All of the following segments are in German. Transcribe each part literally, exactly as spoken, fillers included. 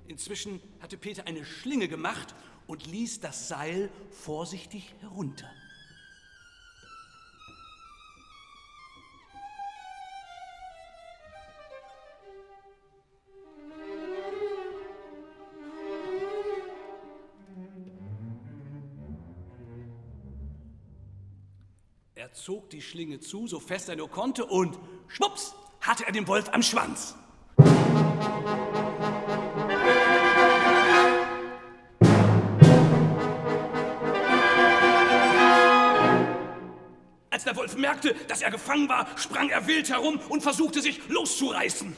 Inzwischen hatte Peter eine Schlinge gemacht und ließ das Seil vorsichtig herunter. Er zog die Schlinge zu, so fest er nur konnte, und schwupps, hatte er den Wolf am Schwanz. Als der Wolf merkte, dass er gefangen war, sprang er wild herum und versuchte, sich loszureißen.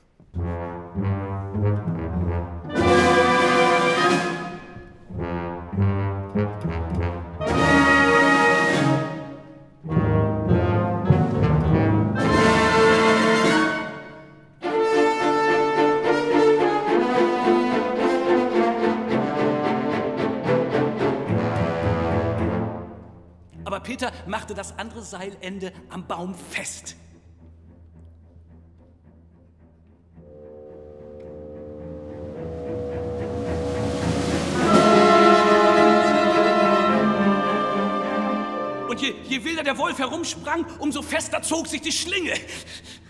Aber Peter machte das andere Seilende am Baum fest. Und je, je wilder der Wolf herumsprang, umso fester zog sich die Schlinge.